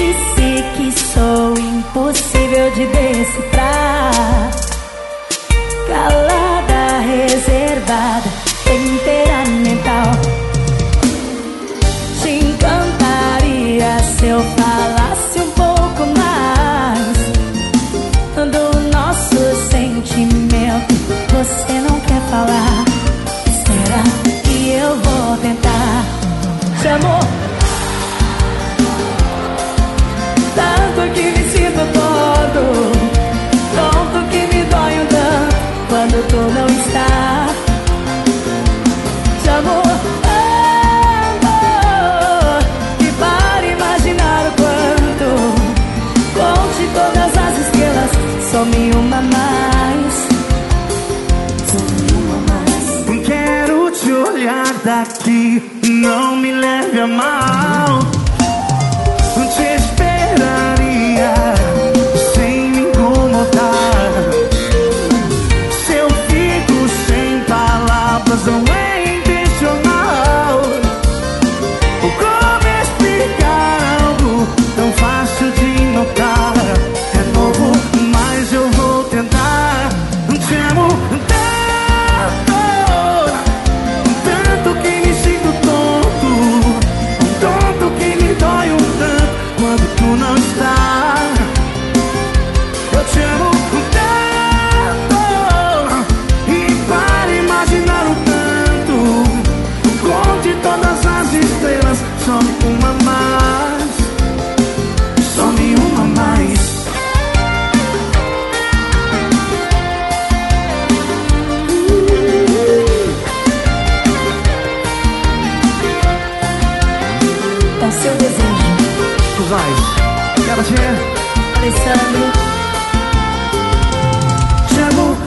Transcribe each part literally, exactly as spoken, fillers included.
disse que sou impossível de decifrar. Calada, reservada, temperamental. Te encantaria se eu falasse um pouco mais do nosso sentimento. Você não quer falar? Espera que eu vou tentar. Te amo tanto que me sinto todo, tonto que me dói um tanto quando tu não está. Te amo tanto que para imaginar o quanto, conte todas as estrelas, some uma mais, some uma mais. Quero te olhar daqui, não me leve a mal. Te esperaria sem me incomodar. Se eu fico sem palavras, não é intencional. Como explicar algo tão fácil de notar? É novo, mas eu vou tentar. Te amo tanto, tanto que me sinto tonto, tonto que me dói um tanto quando tu não está. Eu te amo tanto, e para imaginar o tanto, conte todas as estrelas, some uma mais, some uma mais. É o seu desejo. Tu vais, quero te Alessandro. Te amo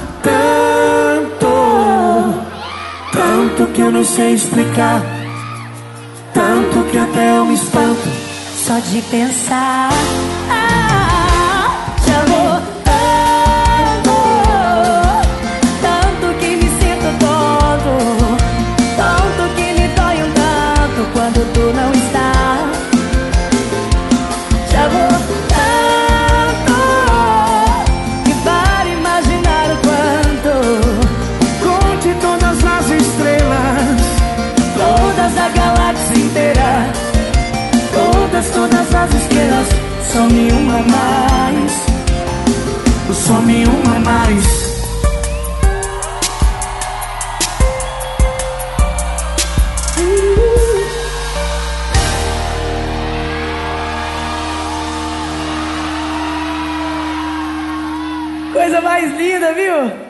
tanto, tanto que eu não sei explicar, tanto que até eu me espanto Só de pensar. Ah, te amo tanto, tanto que me sinto tonto, tonto que me dói um tanto quando tu não está. Te amo tanto que para imaginar o quanto, conte todas as estrelas, todas a galáxia inteira, todas, todas as estrelas, some uma mais, some uma mais. coisa mais linda, viu?